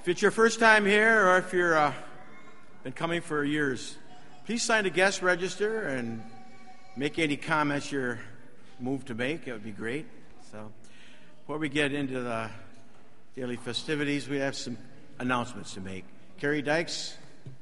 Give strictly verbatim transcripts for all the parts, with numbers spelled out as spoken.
If it's your first time here or if you've uh, been coming for years, please sign the guest register and make any comments you're moved to make. It would be great. So before we get into the daily festivities, we have some announcements to make. Carrie Dykes.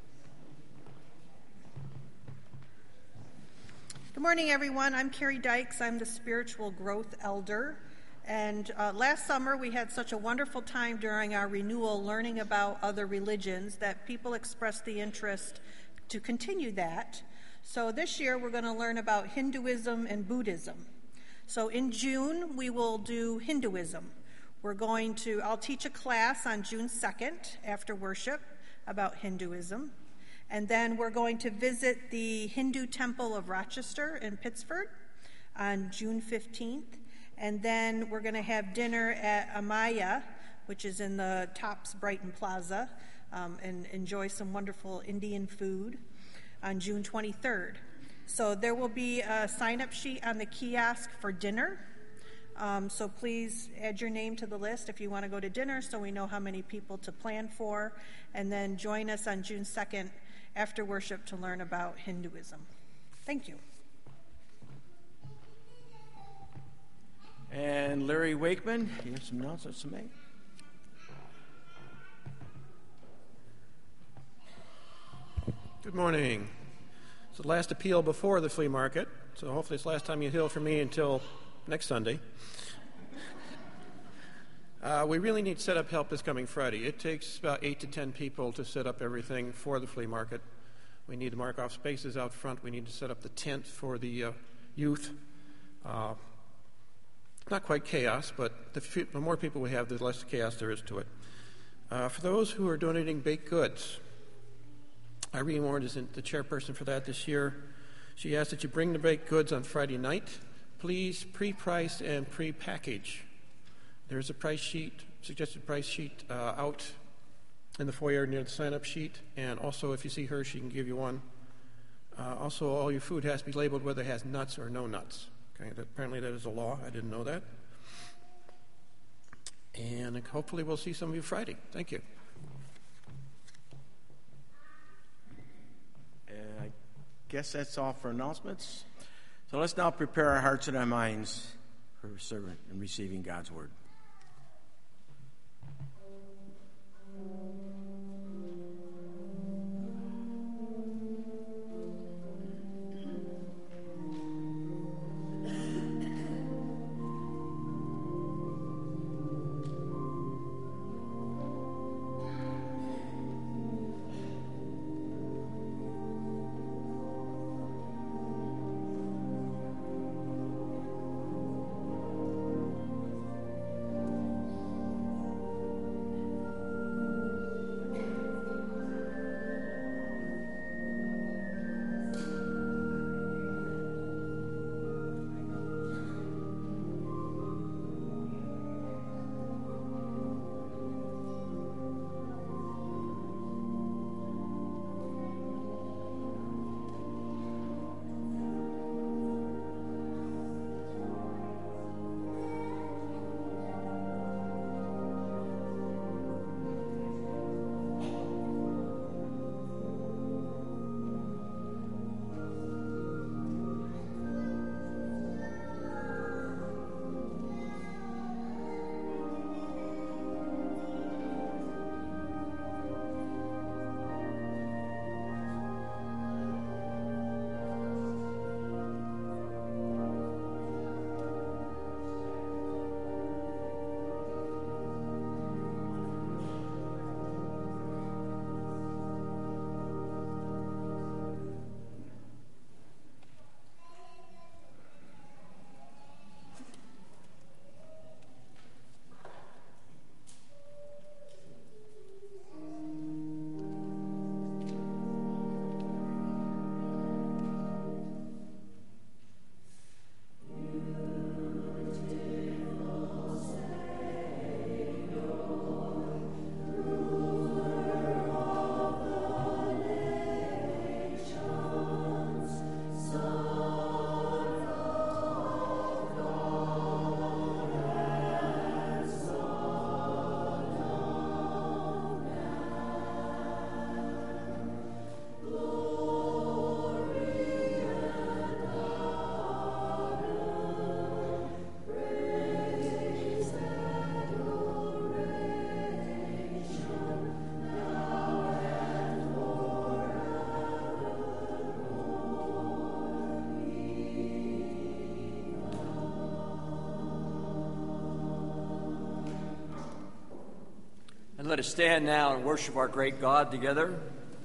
Good morning, everyone. I'm Carrie Dykes. I'm the Spiritual Growth Elder. And uh, last summer, we had such a wonderful time during our renewal learning about other religions that people expressed the interest to continue that. So this year, we're going to learn about Hinduism and Buddhism. So in June, we will do Hinduism. We're going to, I'll teach a class on June second after worship about Hinduism. And then we're going to visit the Hindu Temple of Rochester in Pittsford on June fifteenth. And then we're going to have dinner at Amaya, which is in the Tops Brighton Plaza, um, and enjoy some wonderful Indian food on June twenty-third. So there will be a sign-up sheet on the kiosk for dinner. Um, so please add your name to the list if you want to go to dinner so we know how many people to plan for. And then join us on June second after worship to learn about Hinduism. Thank you. And Larry Wakeman, you have some announcements to make? Good morning. It's the last appeal before the flea market, so hopefully it's the last time you hear from me until next Sunday. Uh, we really need setup help this coming Friday. It takes about eight to ten people to set up everything for the flea market. We need to mark off spaces out front. We need to set up the tent for the uh, youth. Uh, not quite chaos, but the, few, the more people we have, the less chaos there is to it. Uh, for those who are donating baked goods, Irene Warren is the chairperson for that this year. She asks that you bring the baked goods on Friday night. Please pre-price and pre-package. There's a price sheet, suggested price sheet uh, out in the foyer near the sign-up sheet, and also if you see her, she can give you one. Uh, also, all your food has to be labeled whether it has nuts or no nuts. Okay, that, apparently that is a law. I didn't know that. And hopefully we'll see some of you Friday. Thank you. Uh, I guess that's all for announcements. So let's now prepare our hearts and our minds for serving and receiving God's word. Let us stand now and worship our great God together.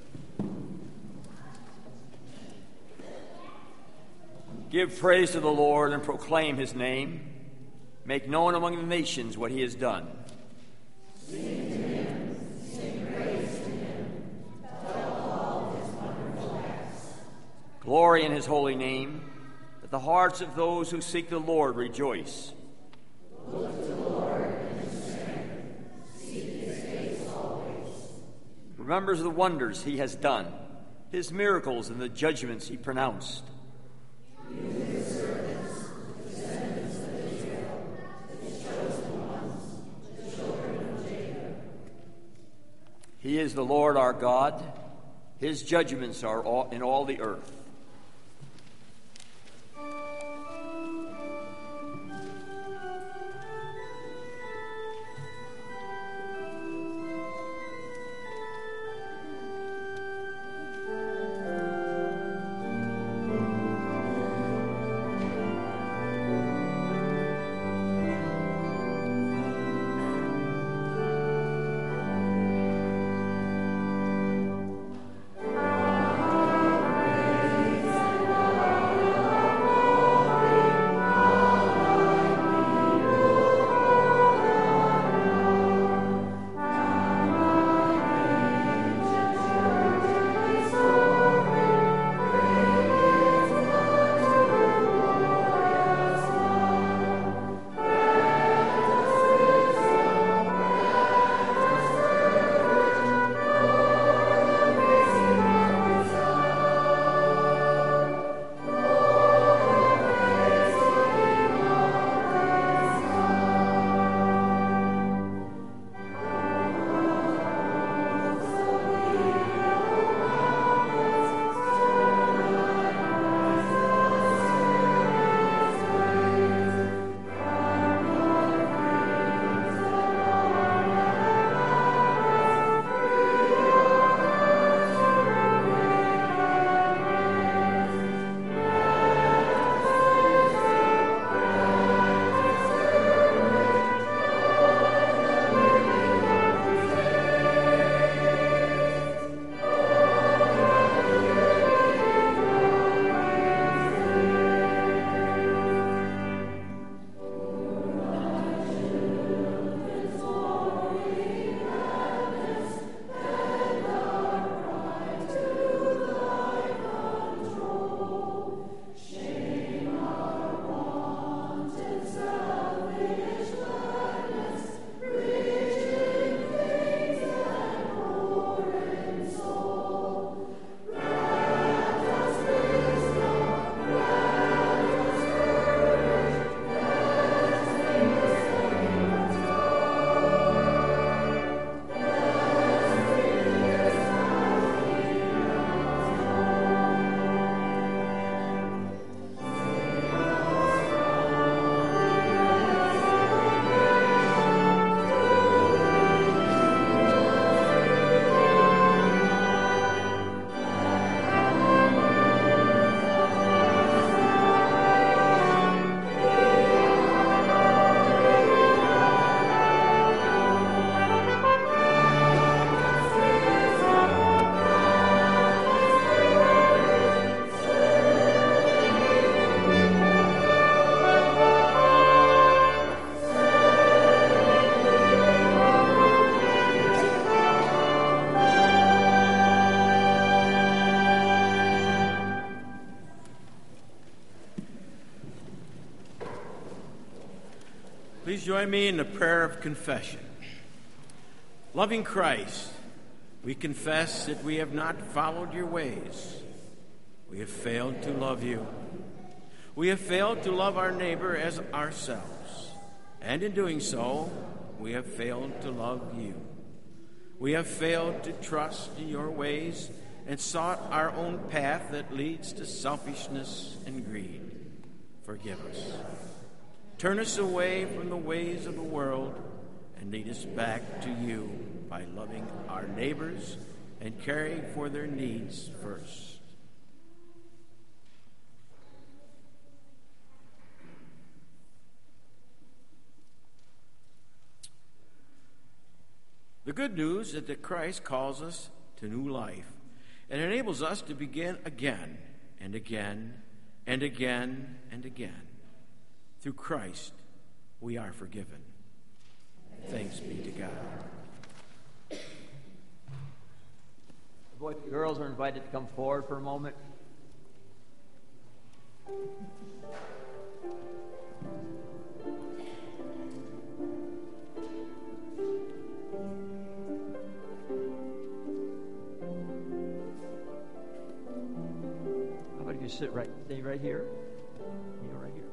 Give praise to the Lord and proclaim his name. Make known among the nations what he has done. Sing to him, sing praise to him, tell all his wonderful acts. Glory in his holy name, that the hearts of those who seek the Lord rejoice. Look to the Lord in his strength, seek his face always. Remembers the wonders he has done, his miracles and the judgments he pronounced. You, his servants, the descendants of Israel, his chosen ones, the children of Jacob. He is the Lord our God. His judgments are all, in all the earth. Please join me in the prayer of confession. Loving Christ, we confess that we have not followed your ways. We have failed to love you. We have failed to love our neighbor as ourselves. And in doing so, we have failed to love you. We have failed to trust in your ways and sought our own path that leads to selfishness and greed. Forgive us. Turn us away from the ways of the world and lead us back to you by loving our neighbors and caring for their needs first. The good news is that Christ calls us to new life and enables us to begin again and again and again and again. Through Christ, we are forgiven. Thanks be to God. The boys and girls are invited to come forward for a moment. How about if you sit right, stay right here? You right here.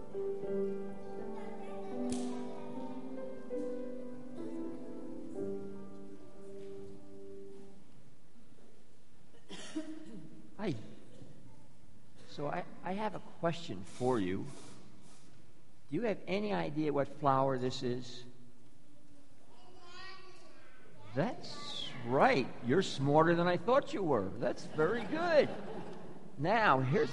Hi. So I, I have a question for you. Do you have any idea what flower this is? That's right. You're smarter than I thought you were. That's very good. Now, here's...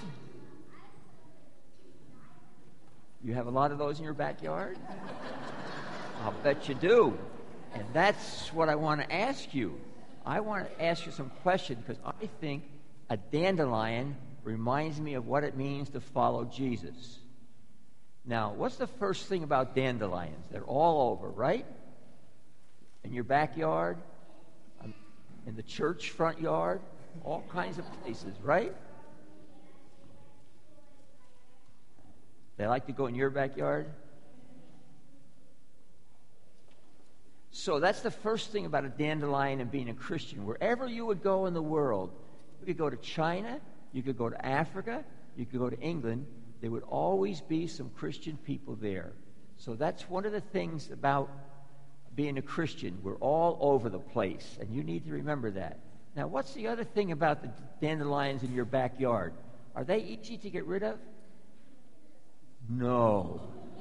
You have a lot of those in your backyard? I'll bet you do. And that's what I want to ask you. I want to ask you some questions because I think a dandelion reminds me of what it means to follow Jesus. Now, what's the first thing about dandelions? They're all over, right? In your backyard, in the church front yard, all kinds of places, right? They like to go in your backyard? So that's the first thing about a dandelion and being a Christian. Wherever you would go in the world, you could go to China, you could go to Africa, you could go to England, there would always be some Christian people there. So that's one of the things about being a Christian. We're all over the place, and you need to remember that. Now, what's the other thing about the dandelions in your backyard? Are they easy to get rid of? No.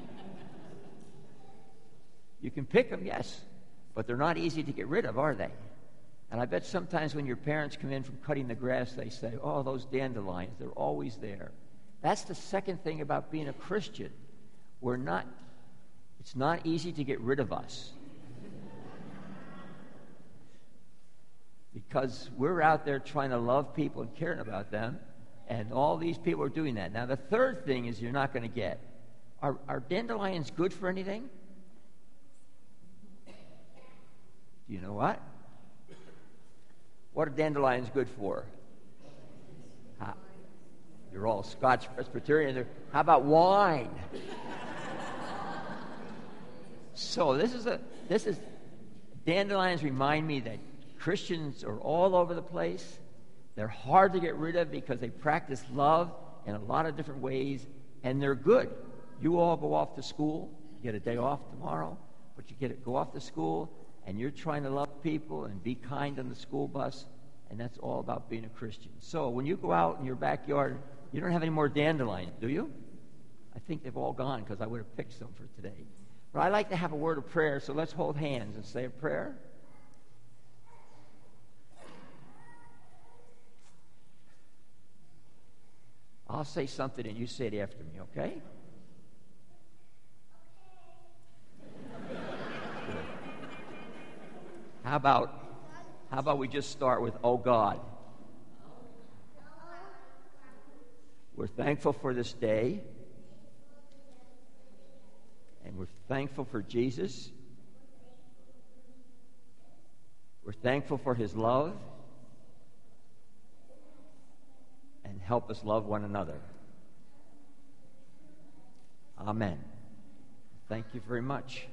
You can pick them, yes, but they're not easy to get rid of, are they? And I bet sometimes when your parents come in from cutting the grass, they say, oh, those dandelions, they're always there. That's the second thing about being a Christian. We're not, it's not easy to get rid of us. Because we're out there trying to love people and caring about them, and all these people are doing that. Now, the third thing is you're not going to get. Are, are dandelions good for anything? Do you know what? What are dandelions good for? How? You're all Scotch Presbyterian. How about wine? So this is a this is dandelions remind me that Christians are all over the place. They're hard to get rid of because they practice love in a lot of different ways, and they're good. You all go off to school. You get a day off tomorrow, but you get to go off to school, and you're trying to love people and be kind on the school bus, and that's all about being a Christian. So when you go out in your backyard, you don't have any more dandelions, do you? I think they've all gone because I would have picked some for today. But I like to have a word of prayer, so let's hold hands and say a prayer. I'll say something and you say it after me, okay? How about, how about we just start with, oh God. We're thankful for this day. And we're thankful for Jesus. We're thankful for his love. And help us love one another. Amen. Thank you very much.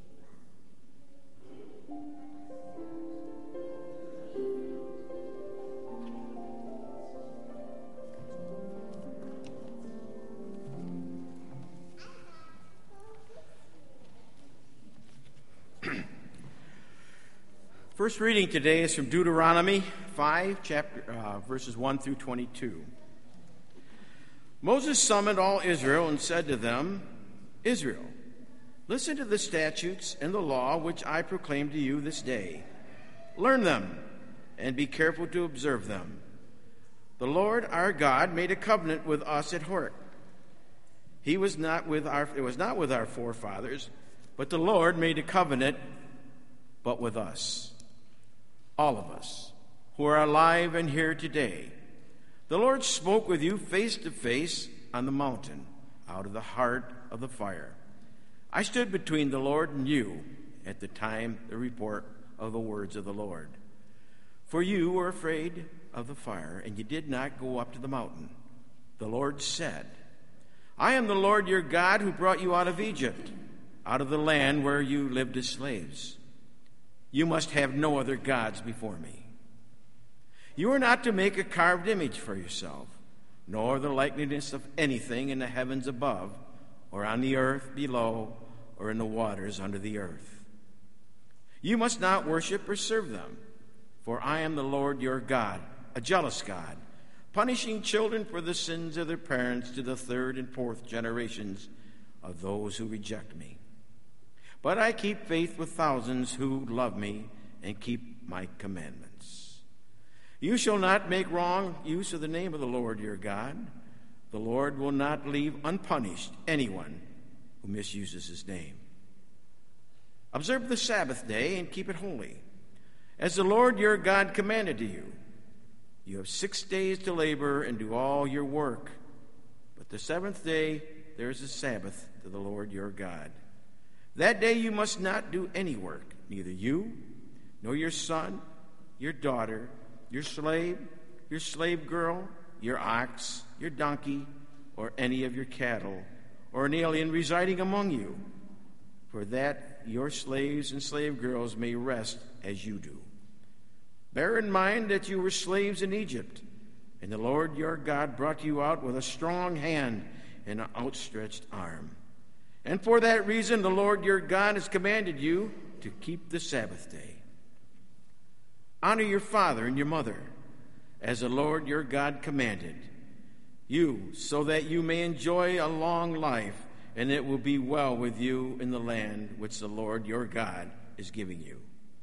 First reading today is from Deuteronomy five, chapter, uh, verses one through twenty-two. Moses summoned all Israel and said to them, Israel, listen to the statutes and the law which I proclaim to you this day. Learn them and be careful to observe them. The Lord our God made a covenant with us at Horeb. He was not with our, it was not with our forefathers, but the Lord made a covenant but with us. all of us who are alive and here today. The Lord spoke with you face to face on the mountain, out of the heart of the fire. I stood between the Lord and you at the time the report of the words of the Lord. For you were afraid of the fire, and you did not go up to the mountain. The Lord said, I am the Lord your God who brought you out of Egypt, out of the land where you lived as slaves. You must have no other gods before me. You are not to make a carved image for yourself, nor the likeness of anything in the heavens above, or on the earth below, or in the waters under the earth. You must not worship or serve them, for I am the Lord your God, a jealous God, punishing children for the sins of their parents to the third and fourth generations of those who reject me. But I keep faith with thousands who love me and keep my commandments. You shall not make wrong use of the name of the Lord your God. The Lord will not leave unpunished anyone who misuses his name. Observe the Sabbath day and keep it holy, as the Lord your God commanded to you. You have six days to labor and do all your work, but the seventh day there is a Sabbath to the Lord your God. That day you must not do any work, neither you, nor your son, your daughter, your slave, your slave girl, your ox, your donkey, or any of your cattle, or an alien residing among you, for that your slaves and slave girls may rest as you do. Bear in mind that you were slaves in Egypt, and the Lord your God brought you out with a strong hand and an outstretched arm. And for that reason the Lord your God has commanded you to keep the Sabbath day. Honor your father and your mother, as the Lord your God commanded you, so that you may enjoy a long life, and it will be well with you in the land which the Lord your God is giving you.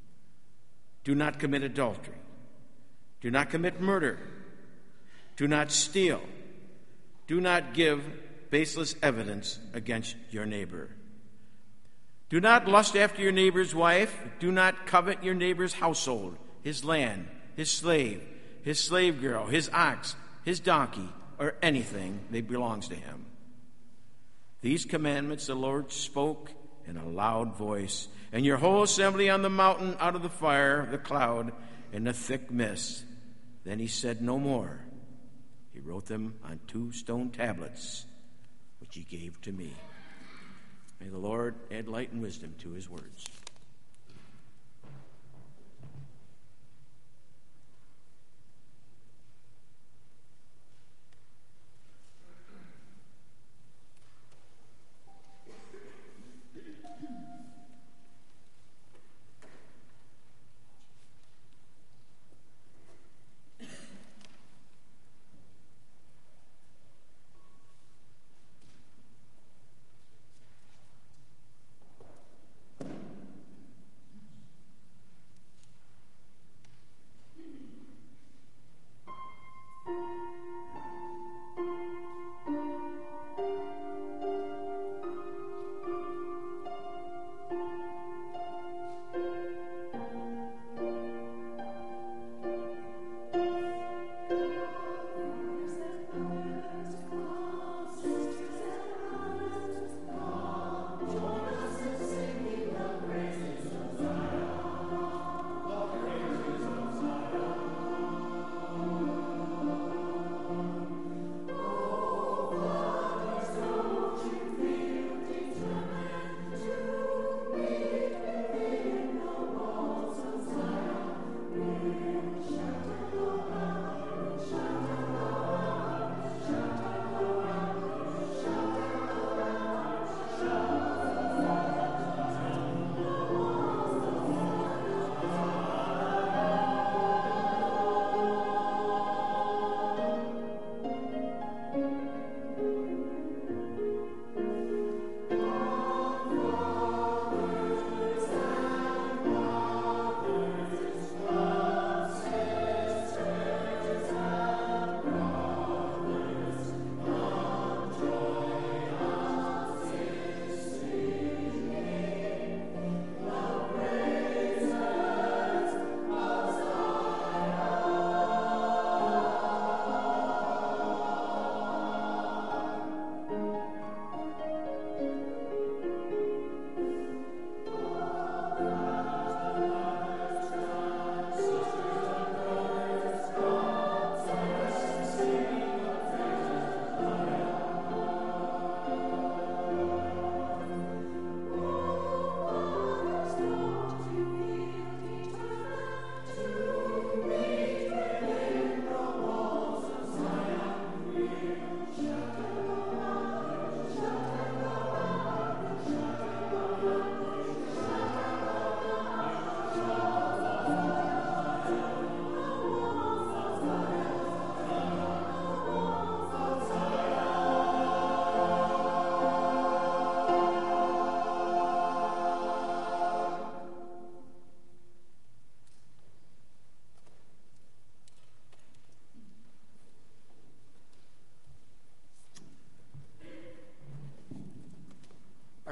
Do not commit adultery. Do not commit murder. Do not steal. Do not give baseless evidence against your neighbor. Do not lust after your neighbor's wife. Do not covet your neighbor's household, his land, his slave, his slave girl, his ox, his donkey, or anything that belongs to him. These commandments the Lord spoke in a loud voice, and your whole assembly on the mountain out of the fire, the cloud, and the thick mist. Then he said no more. He wrote them on two stone tablets, which he gave to me. May the Lord add light and wisdom to his words.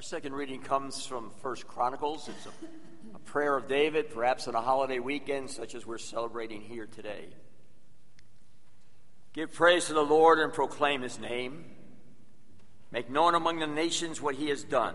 second reading comes from First Chronicles. It's a, a prayer of David, perhaps on a holiday weekend such as we're celebrating here today. Give praise to the Lord and proclaim his name. Make known among the nations what he has done.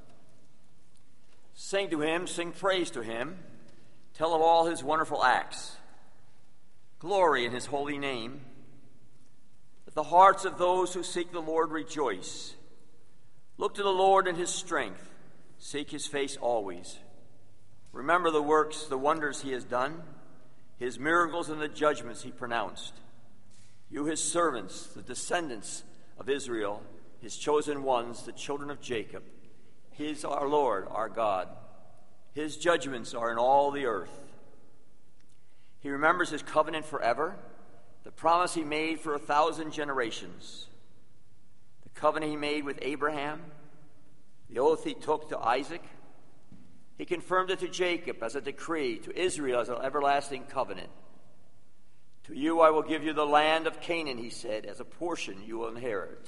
Sing to him, sing praise to him. Tell of all his wonderful acts. Glory in his holy name. Let the hearts of those who seek the Lord rejoice. Look to the Lord in his strength. Seek his face always. Remember the works, the wonders he has done, his miracles and the judgments he pronounced. You, his servants, the descendants of Israel, his chosen ones, the children of Jacob. His, our Lord, our God. His judgments are in all the earth. He remembers his covenant forever, the promise he made for a thousand generations. The covenant he made with Abraham, the oath he took to Isaac. He confirmed it to Jacob as a decree, to Israel as an everlasting covenant. To you I will give you the land of Canaan, he said, as a portion you will inherit.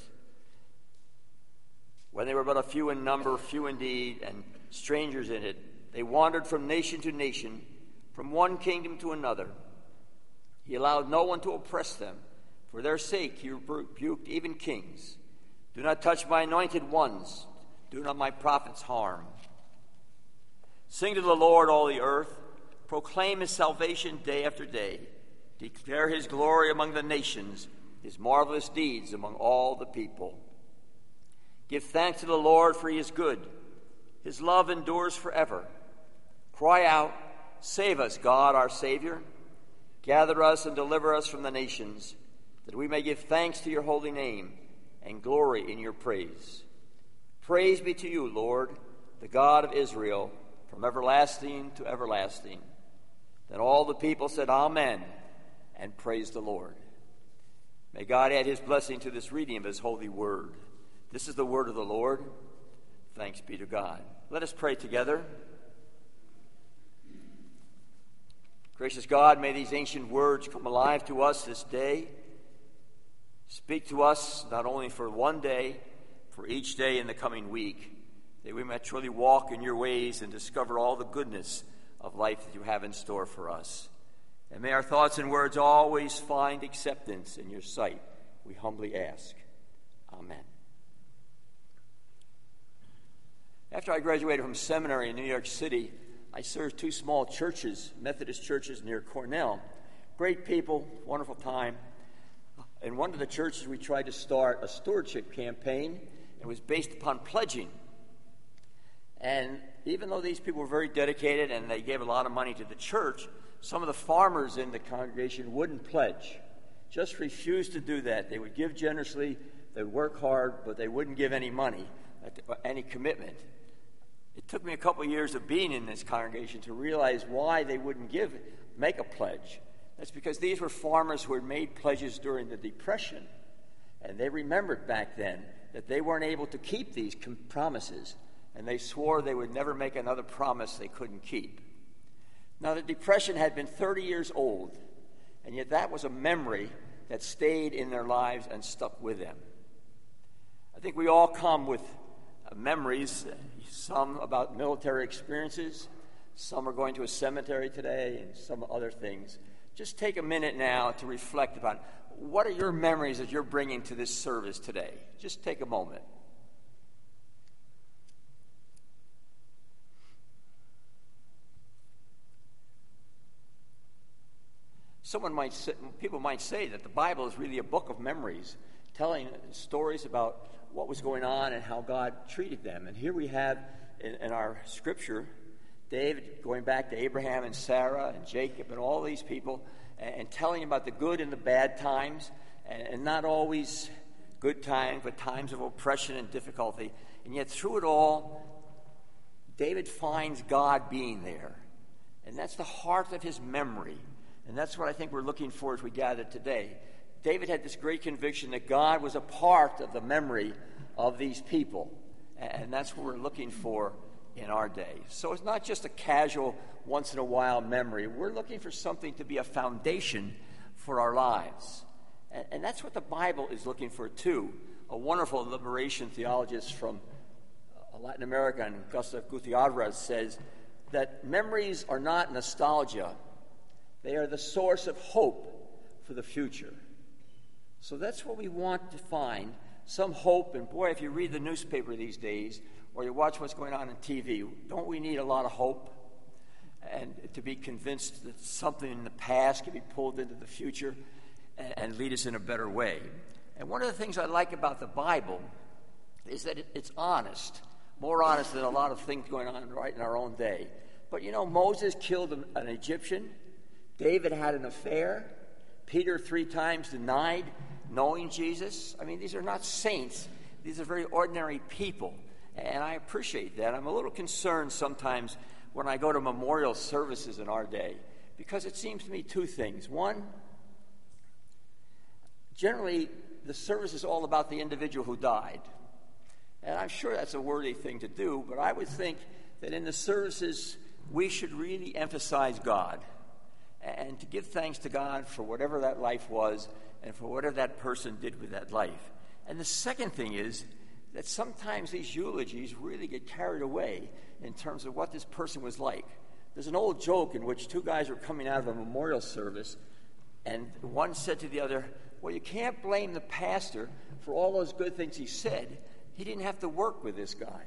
When they were but a few in number, few indeed, and strangers in it, they wandered from nation to nation, from one kingdom to another. He allowed no one to oppress them. For their sake he rebuked even kings. Do not touch my anointed ones. Do not my prophets harm. Sing to the Lord, all the earth. Proclaim his salvation day after day. Declare his glory among the nations, his marvelous deeds among all the people. Give thanks to the Lord, for he is good. His love endures forever. Cry out, save us, God, our Savior. Gather us and deliver us from the nations, that we may give thanks to your holy name and glory in your praise. Praise be to you, Lord, the God of Israel, from everlasting to everlasting. Then all the people said, Amen, and praised the Lord. May God add his blessing to this reading of his holy word. This is the word of the Lord. Thanks be to God. Let us pray together. Gracious God, may these ancient words come alive to us this day. Speak to us not only for one day, for each day in the coming week, that we might truly walk in your ways and discover all the goodness of life that you have in store for us. And may our thoughts and words always find acceptance in your sight, we humbly ask. Amen. After I graduated from seminary in New York City, I served two small churches, Methodist churches near Cornell. Great people, wonderful time. In one of the churches, we tried to start a stewardship campaign. It was based upon pledging. And even though these people were very dedicated and they gave a lot of money to the church, some of the farmers in the congregation wouldn't pledge, just refused to do that. They would give generously, they would work hard, but they wouldn't give any money, any commitment. It took me a couple of years of being in this congregation to realize why they wouldn't give, make a pledge. That's because these were farmers who had made pledges during the Depression, and they remembered back then that they weren't able to keep these com- promises, and they swore they would never make another promise they couldn't keep. Now, the Depression had been thirty years old, and yet that was a memory that stayed in their lives and stuck with them. I think we all come with uh, memories, some about military experiences, some are going to a cemetery today, and some other things. Just take a minute now to reflect about what are your memories that you're bringing to this service today. Just take a moment. Someone might say, people might say that the Bible is really a book of memories, telling stories about what was going on and how God treated them. And here we have in, in our scripture, David going back to Abraham and Sarah and Jacob and all these people and, and telling about the good and the bad times, and, and not always good times, but times of oppression and difficulty. And yet through it all, David finds God being there. And that's the heart of his memory. And that's what I think we're looking for as we gather today. David had this great conviction that God was a part of the memory of these people. And that's what we're looking for in our day. So it's not just a casual, once-in-a-while memory. We're looking for something to be a foundation for our lives. And, and that's what the Bible is looking for, too. A wonderful liberation theologist from Latin American, Gustav Gutierrez, says that memories are not nostalgia. They are the source of hope for the future. So that's what we want to find, some hope. And boy, if you read the newspaper these days, or you watch what's going on on T V, don't we need a lot of hope? And to be convinced that something in the past can be pulled into the future and, and lead us in a better way. And one of the things I like about the Bible is that it, it's honest, more honest than a lot of things going on right in our own day. But you know, Moses killed an, an Egyptian. David had an affair. Peter three times denied knowing Jesus. I mean, these are not saints. These are very ordinary people. And I appreciate that. I'm a little concerned sometimes when I go to memorial services in our day, because it seems to me two things. One, generally, the service is all about the individual who died. And I'm sure that's a worthy thing to do, but I would think that in the services, we should really emphasize God and to give thanks to God for whatever that life was and for whatever that person did with that life. And the second thing is that sometimes these eulogies really get carried away in terms of what this person was like. There's an old joke in which two guys were coming out of a memorial service, and one said to the other, well, you can't blame the pastor for all those good things he said. He didn't have to work with this guy.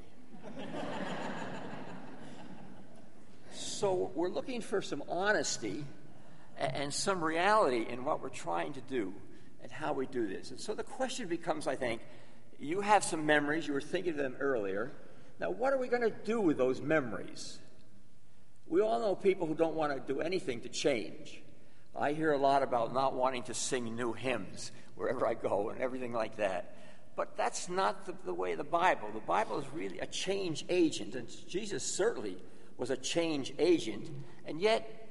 So we're looking for some honesty and some reality in what we're trying to do and how we do this. And so the question becomes, I think, you have some memories. You were thinking of them earlier. Now, what are we going to do with those memories? We all know people who don't want to do anything to change. I hear a lot about not wanting to sing new hymns wherever I go and everything like that. But that's not the, the way of the Bible. The Bible is really a change agent, and Jesus certainly was a change agent, and yet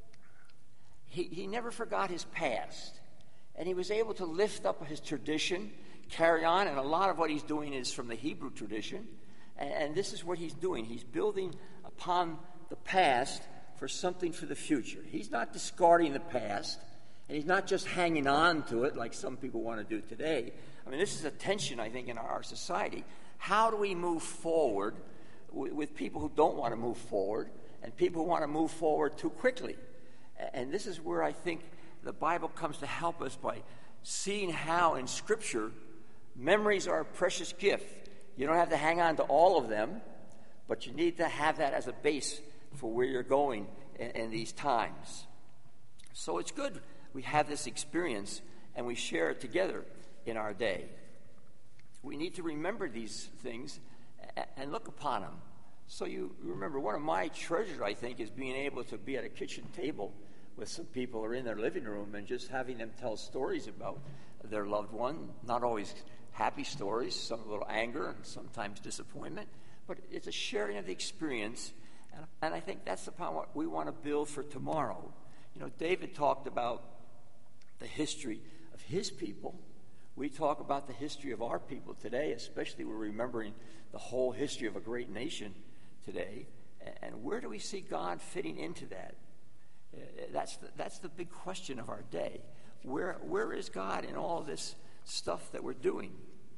he, he never forgot his past. And he was able to lift up his tradition, carry on, and a lot of what he's doing is from the Hebrew tradition. And, and this is what he's doing. He's building upon the past for something for the future. He's not discarding the past, and he's not just hanging on to it like some people want to do today. I mean, this is a tension, I think, in our society. How do we move forward with, with people who don't want to move forward and people who want to move forward too quickly? And this is where I think the Bible comes to help us by seeing how in Scripture memories are a precious gift. You don't have to hang on to all of them, but you need to have that as a base for where you're going in, in these times. So it's good we have this experience and we share it together in our day. We need to remember these things and look upon them. So you remember, one of my treasures, I think, is being able to be at a kitchen table with some people who are in their living room and just having them tell stories about their loved one. Not always happy stories, some a little anger and sometimes disappointment, but it's a sharing of the experience, and, and I think that's upon what we want to build for tomorrow. You know, David talked about the history of his people. We talk about the history of our people today, especially we're remembering the whole history of a great nation today. And where do we see God fitting into that? That's the, that's the big question of our day. Where where is God in all this stuff that we're doing?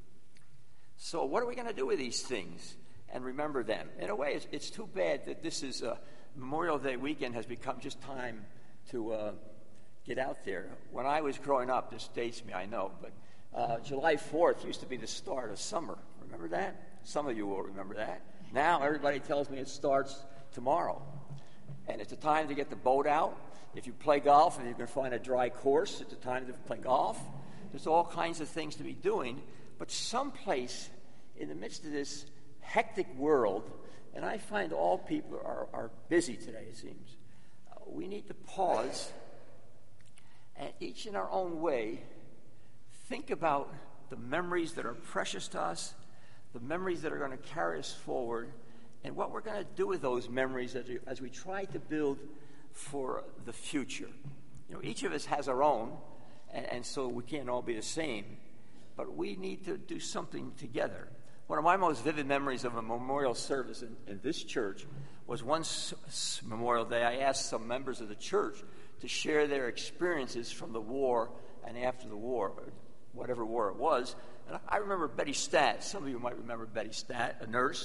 So what are we going to do with these things and remember them? In a way, it's, it's too bad that this is uh, Memorial Day weekend has become just time to uh, get out there. When I was growing up, this dates me, I know, but uh, July fourth used to be the start of summer. Remember that? Some of you will remember that. Now everybody tells me it starts tomorrow. And it's a time to get the boat out. If you play golf and you can find a dry course, it's a time to play golf. There's all kinds of things to be doing. But someplace in the midst of this hectic world, and I find all people are, are busy today, it seems, uh, we need to pause and each in our own way think about the memories that are precious to us, the memories that are going to carry us forward, and what we're going to do with those memories as we, as we try to build for the future. You know, each of us has our own, and, and so we can't all be the same, but we need to do something together. One of my most vivid memories of a memorial service in, in this church was one s- s- Memorial Day. I asked some members of the church to share their experiences from the war and after the war, whatever war it was. And I remember Betty Statt. Some of you might remember Betty Statt, a nurse.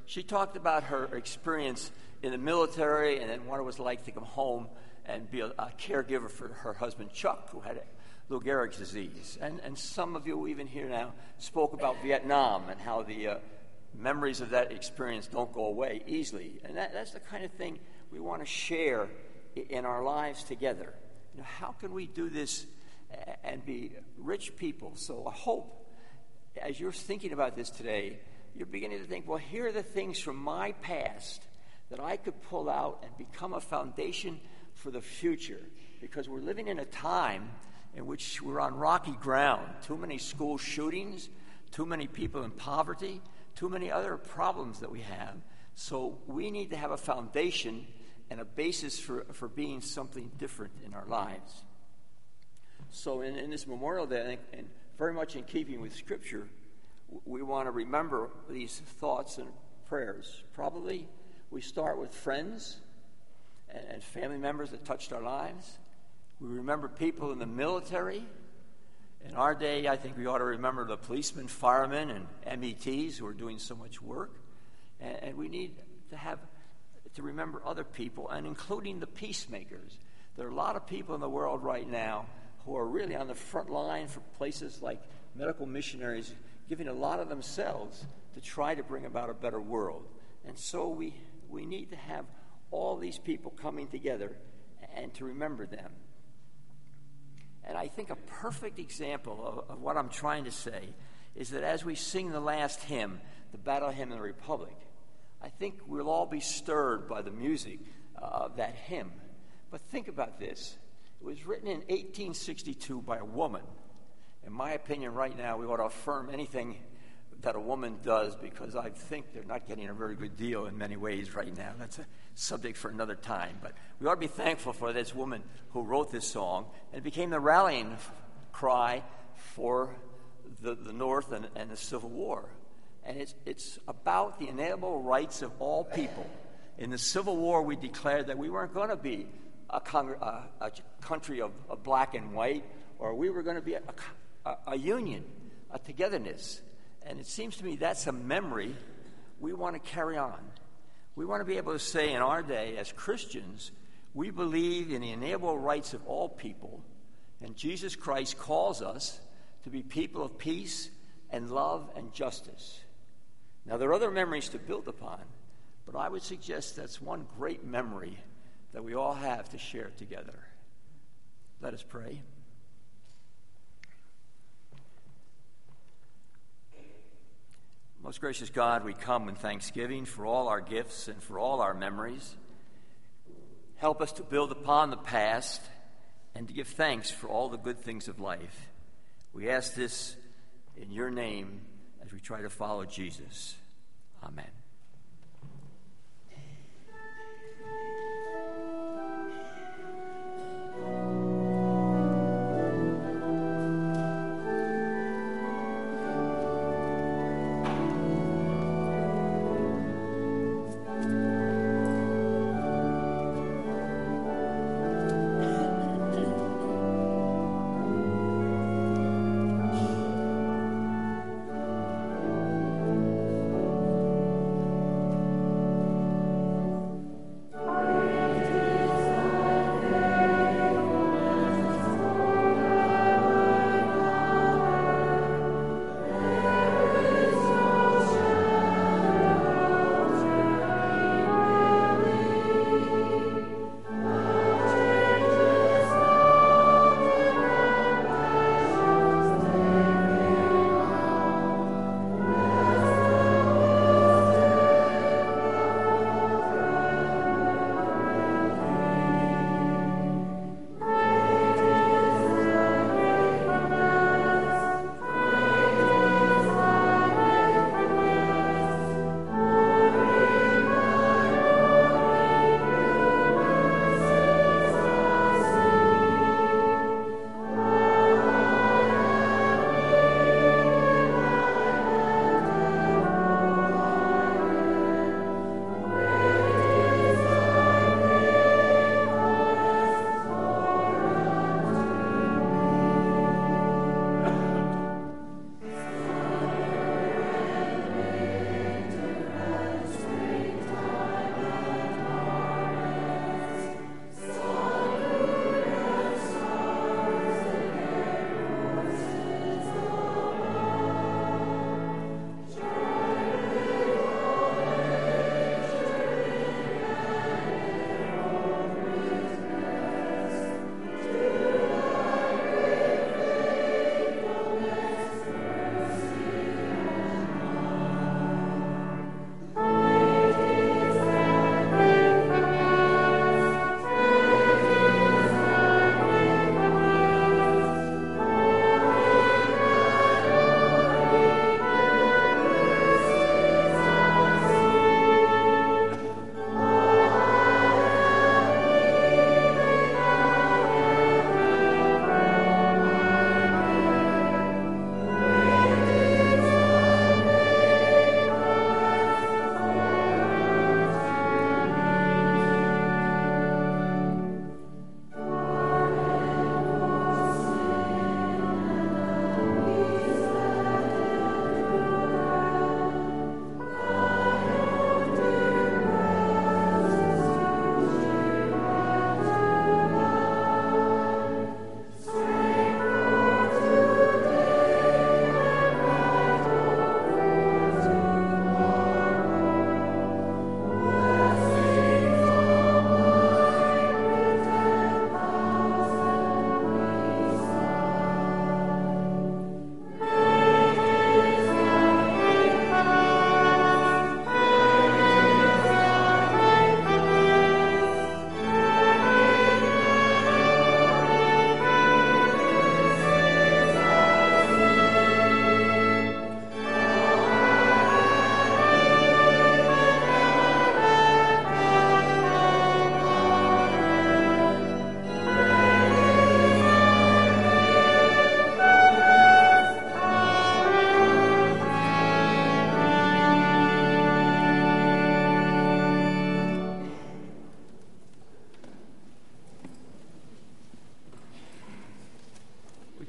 She talked about her experience in the military and then what it was like to come home and be a, a caregiver for her husband, Chuck, who had Lou Gehrig's disease. And, and some of you even here now spoke about Vietnam and how the uh, memories of that experience don't go away easily. And that, that's the kind of thing we want to share in our lives together. You know, how can we do this and be rich people? So I hope, as you're thinking about this today, you're beginning to think, well, here are the things from my past that I could pull out and become a foundation for the future. Because we're living in a time in which we're on rocky ground. Too many school shootings, too many people in poverty, too many other problems that we have. So we need to have a foundation and a basis for, for being something different in our lives. So in, in this Memorial Day, I think, and very much in keeping with Scripture, we want to remember these thoughts and prayers. Probably we start with friends and, and family members that touched our lives. We remember people in the military. In our day, I think we ought to remember the policemen, firemen, and M E Ts who are doing so much work. And, and we need to have to remember other people, and including the peacemakers. There are a lot of people in the world right now who are really on the front line for places like medical missionaries, giving a lot of themselves to try to bring about a better world. And so we, we need to have all these people coming together and to remember them. And I think a perfect example of, of what I'm trying to say is that as we sing the last hymn, the Battle Hymn of the Republic, I think we'll all be stirred by the music uh, of that hymn. But think about this. It was written in eighteen sixty-two by a woman. In my opinion, right now, we ought to affirm anything that a woman does, because I think they're not getting a very good deal in many ways right now. That's a subject for another time. But we ought to be thankful for this woman who wrote this song, and it became the rallying cry for the, the North and, and the Civil War. And it's, it's about the inalienable rights of all people. In the Civil War, we declared that we weren't going to be a, con- a, a country of, of black and white, or we were going to be a, a, a union, a togetherness. And it seems to me that's a memory we want to carry on. We want to be able to say in our day, as Christians, we believe in the inalienable rights of all people, and Jesus Christ calls us to be people of peace and love and justice. Now, there are other memories to build upon, but I would suggest that's one great memory that we all have to share together. Let us pray. Most gracious God, we come in thanksgiving for all our gifts and for all our memories. Help us to build upon the past and to give thanks for all the good things of life. We ask this in your name as we try to follow Jesus. Amen.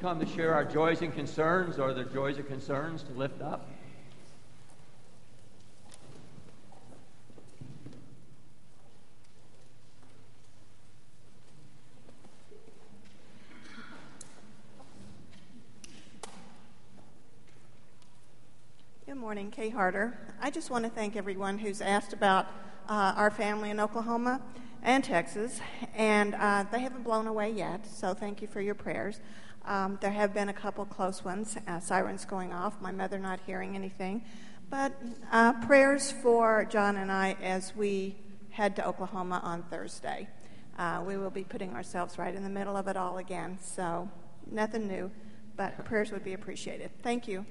come to share our joys and concerns, or the joys and concerns to lift up? Good morning, Kay Harder. I just want to thank everyone who's asked about uh, our family in Oklahoma and Texas, and uh, they haven't blown away yet, so thank you for your prayers. Um, there have been a couple close ones, uh, sirens going off, my mother not hearing anything, but uh, prayers for John and I as we head to Oklahoma on Thursday. Uh, we will be putting ourselves right in the middle of it all again, so nothing new, but prayers would be appreciated. Thank you.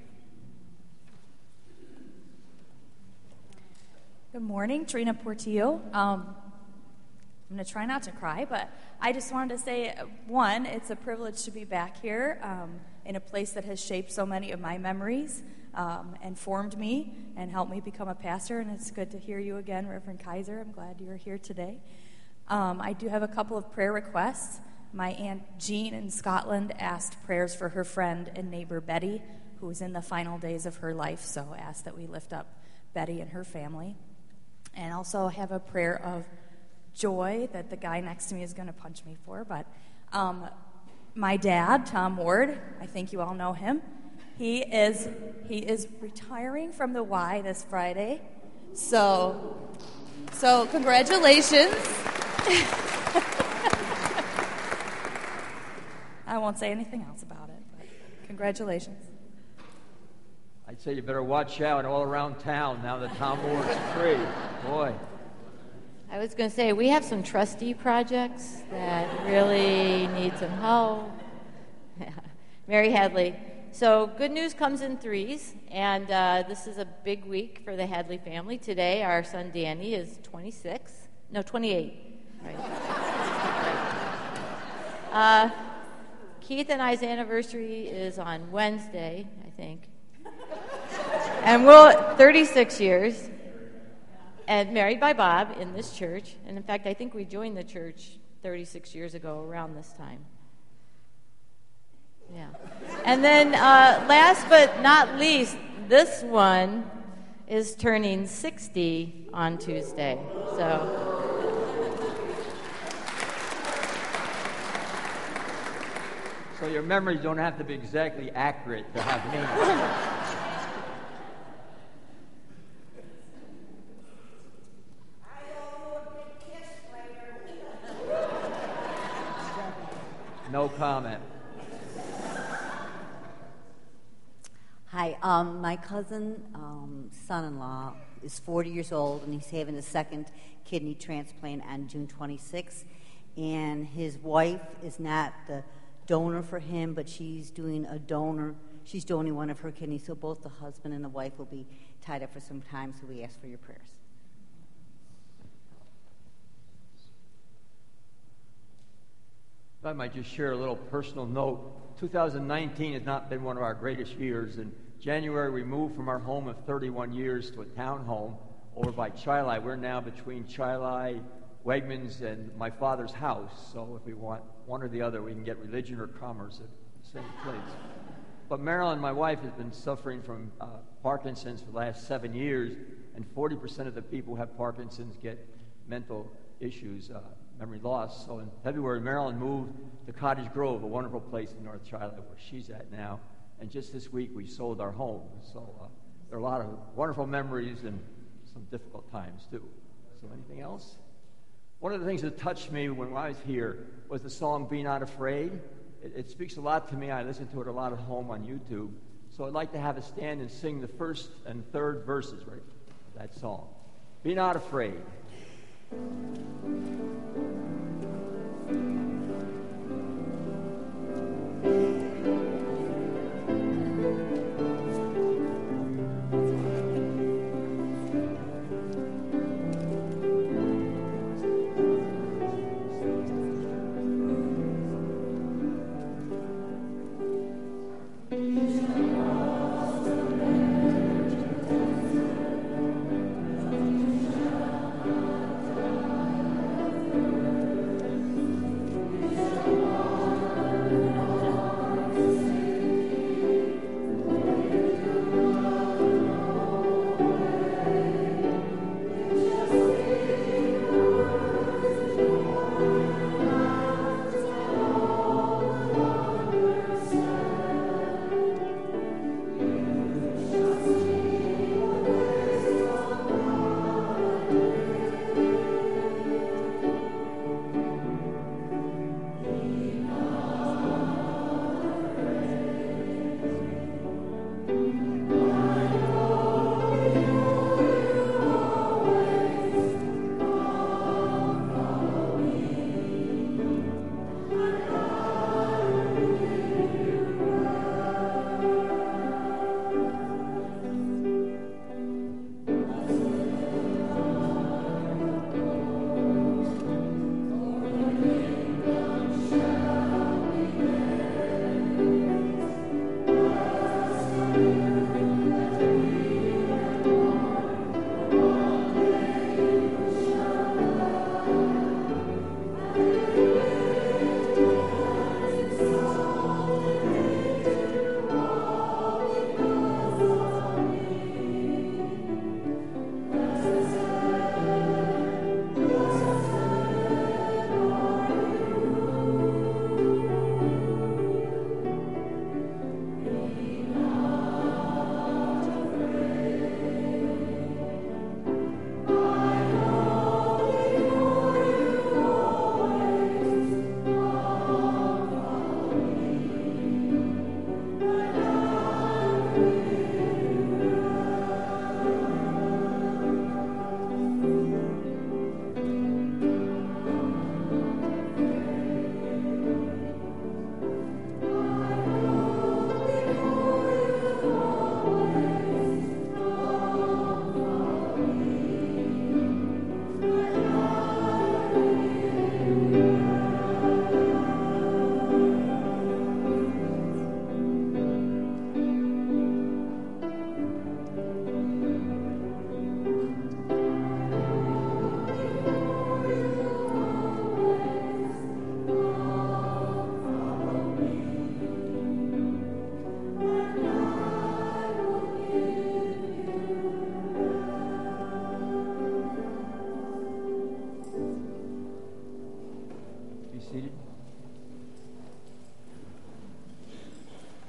Good morning, Trina Portillo. Um, I'm going to try not to cry, but I just wanted to say, one, it's a privilege to be back here um, in a place that has shaped so many of my memories um, and formed me and helped me become a pastor, and it's good to hear you again, Reverend Kaiser. I'm glad you're here today. Um, I do have a couple of prayer requests. My Aunt Jean in Scotland asked prayers for her friend and neighbor Betty, who is in the final days of her life, so asked that we lift up Betty and her family. And also have a prayer of joy that the guy next to me is going to punch me for. But um, my dad, Tom Ward, I think you all know him. He is he is retiring from the Y this Friday. So, so congratulations. I won't say anything else about it, but congratulations. I'd say you better watch out all around town now that Tom Ward's free. Boy. I was going to say, we have some trustee projects that really need some help. Mary Hadley. So good news comes in threes, and uh, this is a big week for the Hadley family. Today, our son Danny is twenty-six. No, twenty-eight. Right. right. Uh, Keith and I's anniversary is on Wednesday, I think. And we'll, thirty-six years, and married by Bob in this church. And in fact, I think we joined the church thirty-six years ago around this time. Yeah. And then uh, last but not least, this one is turning sixty on Tuesday. So, so your memories don't have to be exactly accurate to have meaning. No comment. Hi, um, my cousin, um, son-in-law is forty years old, and he's having a second kidney transplant on June twenty-sixth. And his wife is not the donor for him, but she's doing a donor. She's donating one of her kidneys, so both the husband and the wife will be tied up for some time. So we ask for your prayers. I might just share a little personal note. two thousand nineteen has not been one of our greatest years. In January, we moved from our home of thirty-one years to a townhome over by Chili. We're now between Chili, Wegmans, and my father's house. So if we want one or the other, we can get religion or commerce at the same place. But Marilyn, my wife, has been suffering from uh, Parkinson's for the last seven years, and forty percent of the people who have Parkinson's get mental issues, uh, memory loss. So in February, Marilyn moved to Cottage Grove, a wonderful place in North Charlotte where she's at now. And just this week, we sold our home. So uh, there are a lot of wonderful memories and some difficult times, too. So anything else? One of the things that touched me when I was here was the song Be Not Afraid. It, it speaks a lot to me. I listen to it a lot at home on YouTube. So I'd like to have us stand and sing the first and third verses right of that song. Be not afraid.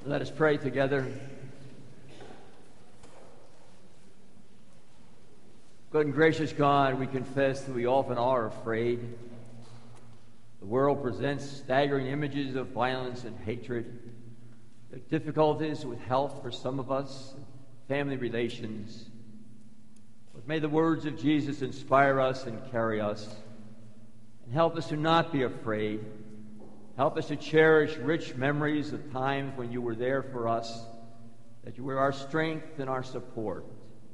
Let us pray together. Good and gracious God, we confess that we often are afraid. The world presents staggering images of violence and hatred. There are difficulties with health for some of us, family relations. But may the words of Jesus inspire us and carry us, and help us to not be afraid. Help us to cherish rich memories of times when you were there for us, that you were our strength and our support.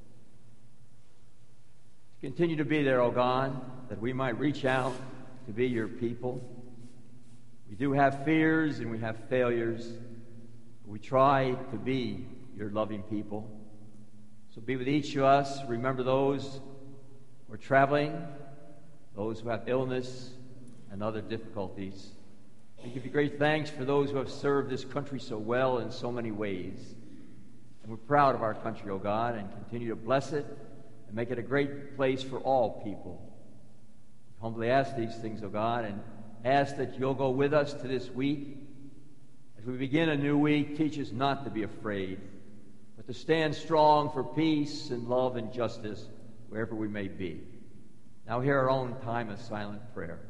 Continue to be there, O God, that we might reach out to be your people. We do have fears and we have failures, but we try to be your loving people. So be with each of us. Remember those who are traveling, those who have illness and other difficulties. We give you great thanks for those who have served this country so well in so many ways. And we're proud of our country, O God, and continue to bless it and make it a great place for all people. We humbly ask these things, O God, and ask that you'll go with us to this week. As we begin a new week, teach us not to be afraid, but to stand strong for peace and love and justice wherever we may be. Now hear our own time of silent prayer.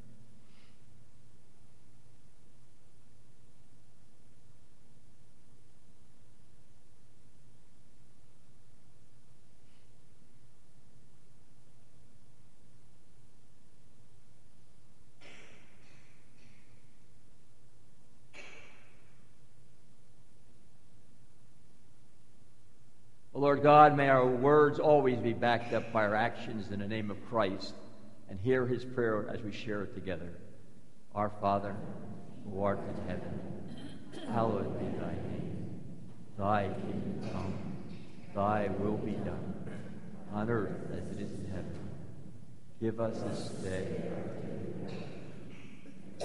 Lord God, may our words always be backed up by our actions in the name of Christ, and hear his prayer as we share it together. Our Father, who art in heaven, hallowed be thy name. Thy kingdom come, thy will be done, on earth as it is in heaven. Give us this day our daily bread.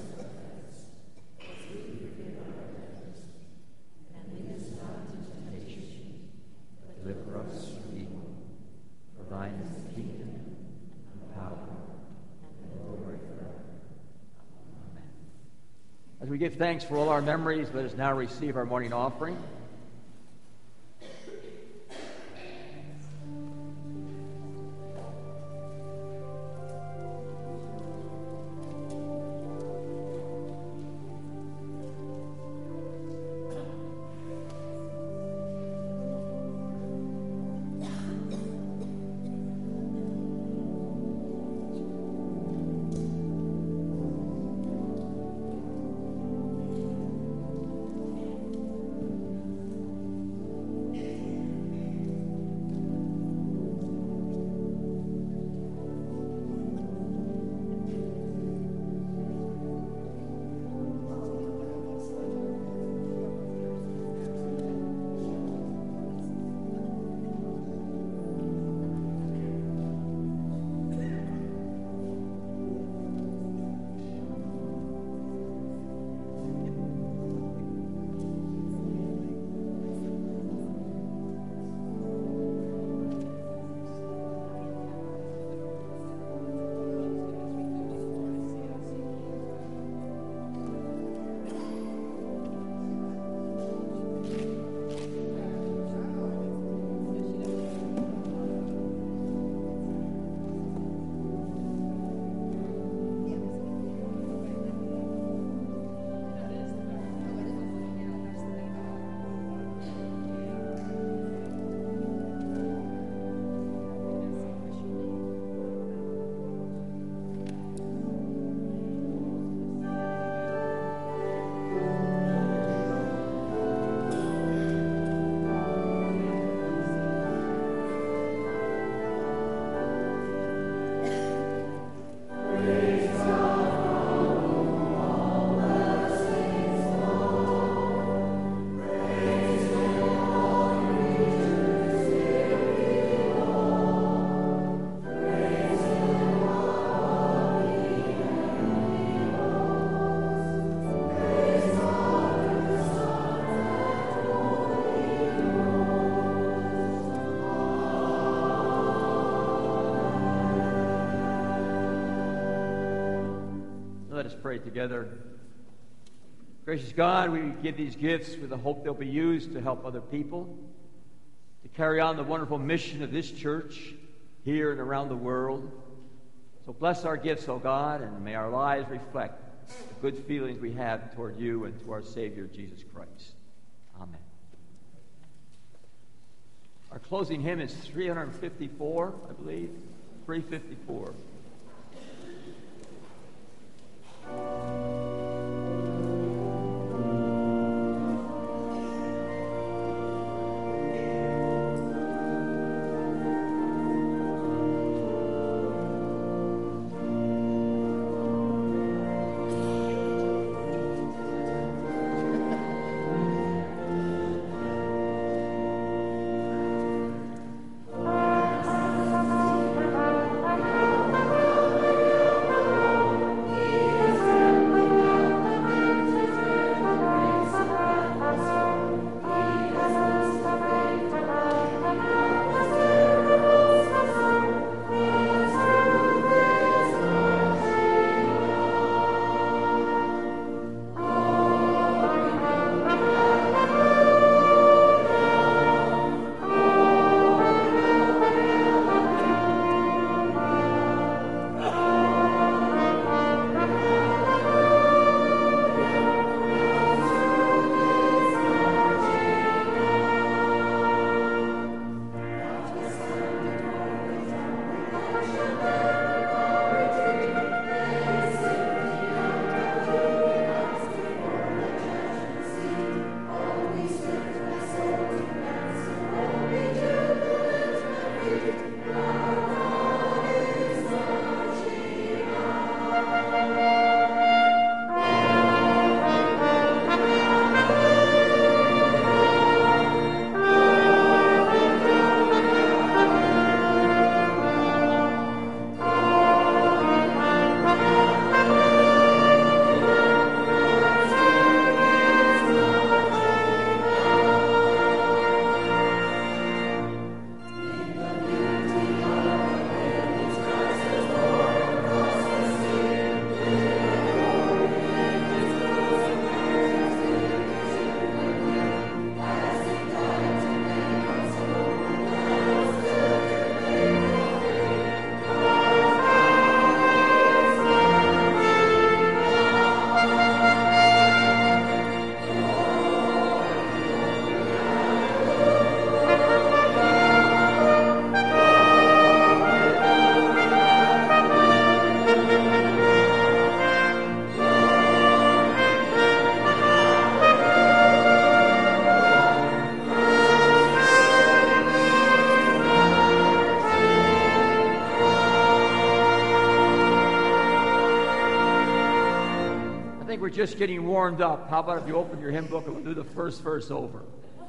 Deliver us from evil. For thine is the kingdom, and power, and glory forever. Amen. As we give thanks for all our memories, let us now receive our morning offering. Let us pray together. Gracious God, we give these gifts with the hope they'll be used to help other people, to carry on the wonderful mission of this church here and around the world. So bless our gifts, O God, and may our lives reflect the good feelings we have toward you and to our Savior, Jesus Christ. Amen. Our closing hymn is three fifty-four, I believe. three fifty-four. We're just getting warmed up. How about if you open your hymn book and we'll do the first verse over?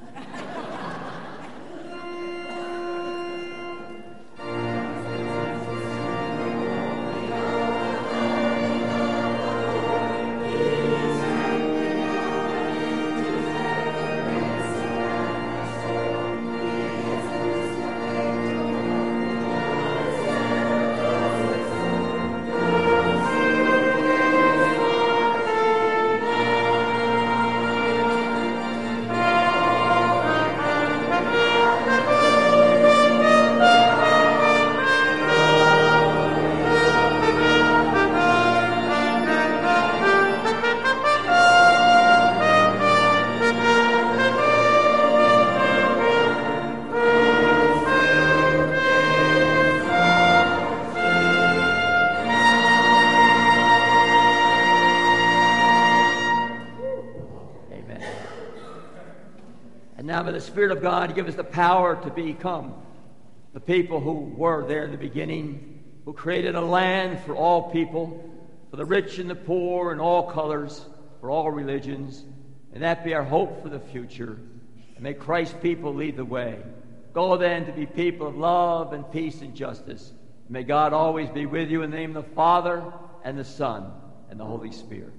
Now may the Spirit of God give us the power to become the people who were there in the beginning, who created a land for all people, for the rich and the poor and all colors, for all religions. And that be our hope for the future. And may Christ's people lead the way. Go then to be people of love and peace and justice. And may God always be with you in the name of the Father and the Son and the Holy Spirit.